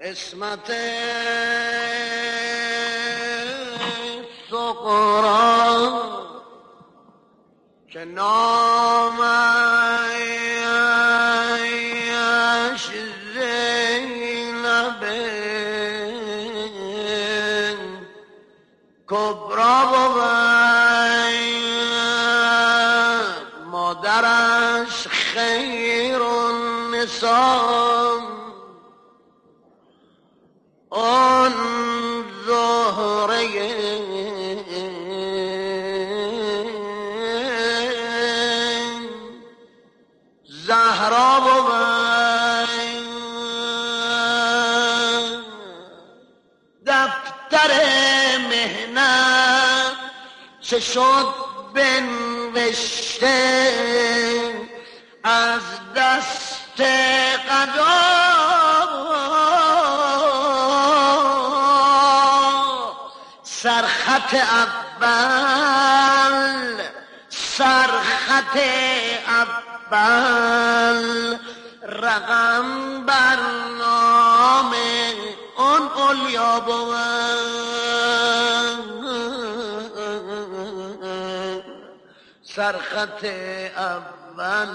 اسمت سقرا که نامش زینب کبرا بود، مادرش خیر النساء آن زهره زهرا بود. دفتر مهنت چه شد بنوشته از دست قضا، سرخط اول سرخط اول رقم برنامه آن اولیا بود. سرخط اول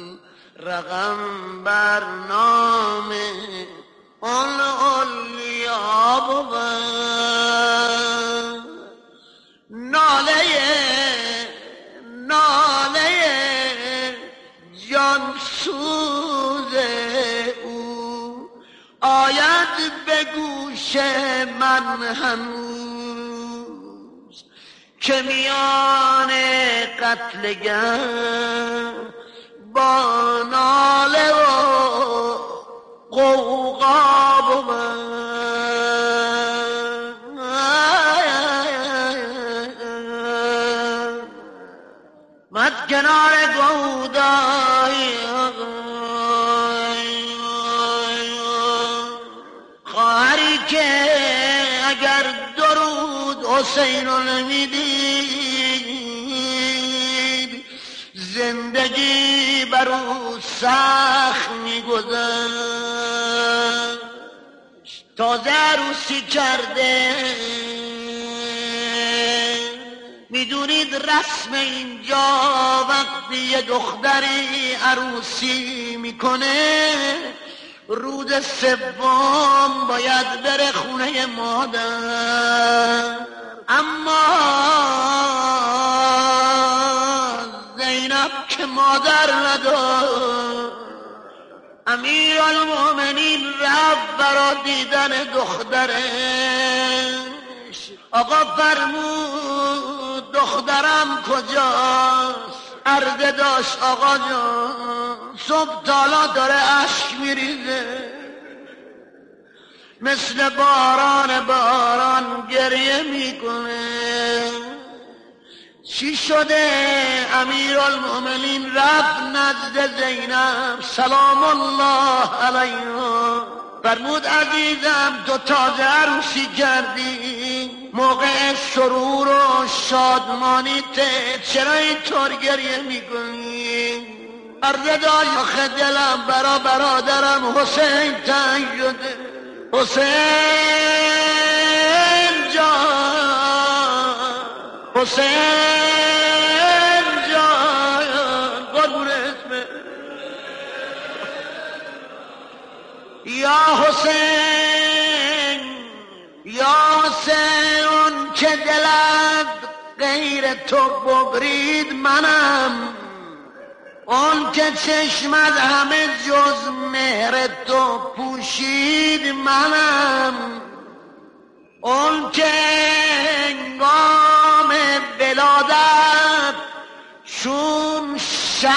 رقم برنامه آن اولیا بود. ناله جان سوز او آید به گوش من هنوز که میان قتلگر با ناله و قوقا بود. مد کنار گودای خواهری که اگر درود حسین رو نمیدید زندگی بر او سخت میگذشت. تازه عروسی کرده، میدونید رسم اینجا وقتی یه دختری عروسی میکنه روز سوم باید بره خونه مادر. اما زینب که مادر نداشت، امیرالمومنین رفت برا دیدن دخترش. آقا فرمود دخترم کجاست؟ عرضه داشت آقا جان صبح تالا داره اشک میریزه، مثل باران گریه میکنه. چی شده؟ امیرالمومنین رفت نزد زینب سلام الله علیها، فرمود عزیزم تو تازه عروسی کردی، موقع سرور و شادمانیته، چرا اینطور گریه میکنی؟ عرضه داشت آخه دلم برا برادرم حسین تنگ شده. حسین جان، حسین جان، قربون اسمه یا حسین، یا حسین، اون که دلت غیر تو ببرید منم، اون که چشمت همه جز مهر تو پوشید منم، اون که انگام ولادت چون شم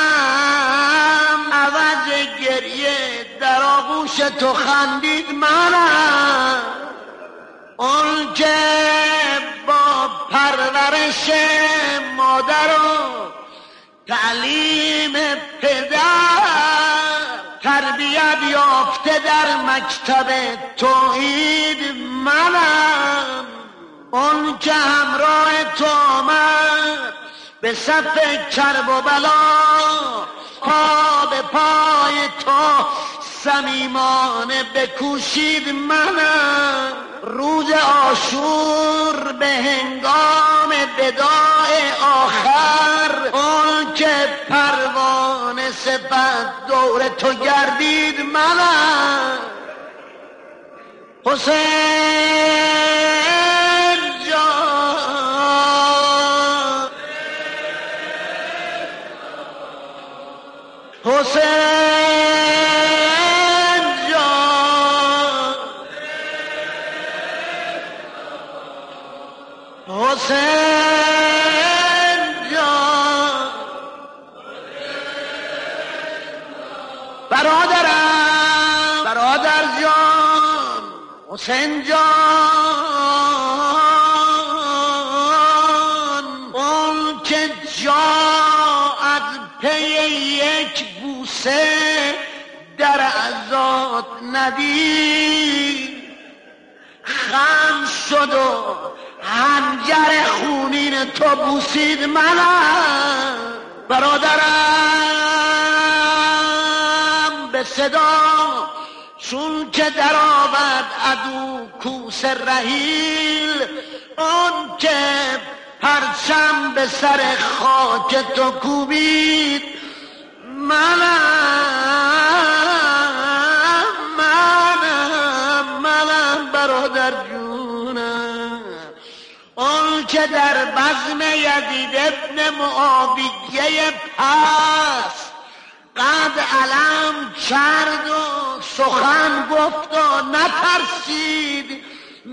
عوض گریه در آغوش تو خندید منم، اون که با پرورش مادر و تعلیم پدر تربیت یافته در مکتب توحید منم، اون که همراه تو آمد به صف کرب و بلا، پا به پای تو صمیمانه بکوشید منم روز عاشور به هنگام وداع آخر اون که پروانه صفت دور تو گردید منم حسین جان حسین جان حسین جان برادرم برادر جان حسین جان اون که جاعت پی یک بوسه در عزات ندید خم شد و حنجر خونین تو بوسید منم برادرم به صدا چون که در آمد عدو کوس رحیل اون که پرچم به سر خاک تو کوبید منم برادر جونم اون که در بزم یزید ابن معاویه پس قد علم کرد و سخن گفت و نترسید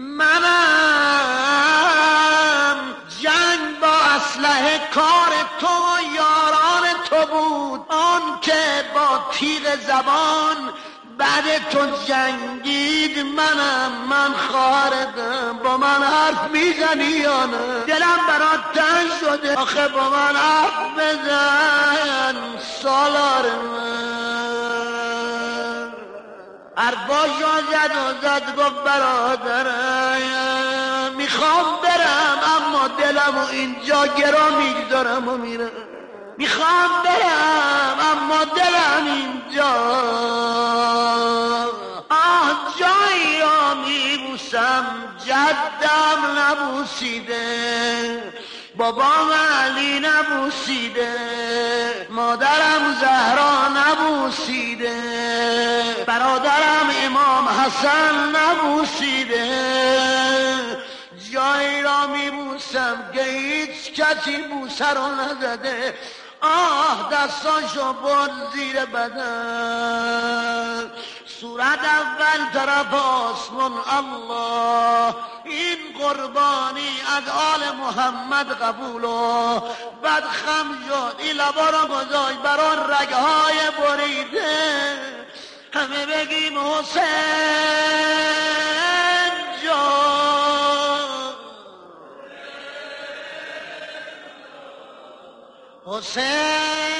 منم جنگ با اسلحه کار تو و یاران تو بود آن که با تیغ زبان بعد تو جنگید منم من خواهردم با من حرف میزنی یا نه دلم برات تنگ شده آخه با من حرف بزن سالار من حرفاشو زد گفت برادرم میخوام برم اما دلمو اینجا گرا میگذارم و میرم میخوام برم اما دلم اینجا جایی را میبوسم جدم نبوسیده بابام علی نبوسیده مادرم زهرا نبوسیده برادرم امام حسن نبوسیده جایی را میبوسم که هیچ کسی بوسه رو نزده دستاشو برد زیر بدن صورت اول طرف آسمان الله این قربانی از آل محمد قبول و بعد خم شد این لبا را گذاشت بران رگهای بریده همه بگیم حسین جان حسین